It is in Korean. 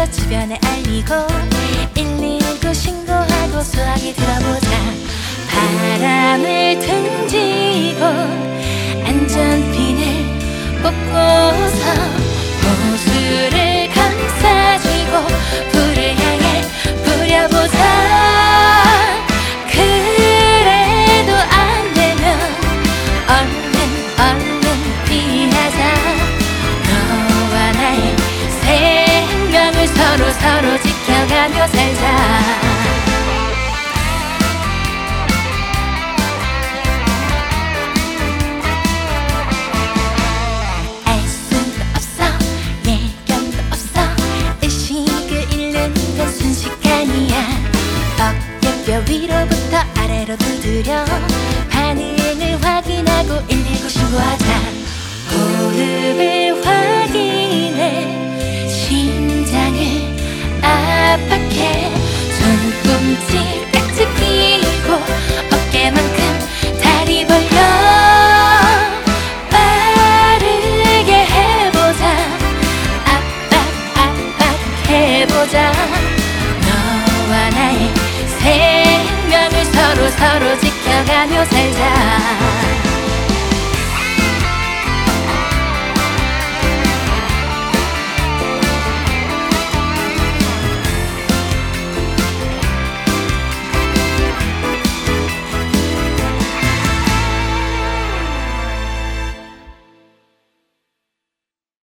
주변에 알리고 119 신고하고 소화기 들어보자. 바람을 등지고 안전핀을 꽂고서 호수를 감싸주고 불을 향해 뿌려보자. 그래도 안 되면 얼른 피하자. 너와 나의 생명을 서로 지켜가며 살자. 어깨뼈 위로부터 아래로 두드려 반응을 확인하고 119 신고하자. 호흡을 확인해 심장을 압박해 손꿈치까지 끼고 어깨만큼 다리 벌려 빠르게 해보자. 압박해보자. 너와 나의 생명을 서로 지켜가며 살자.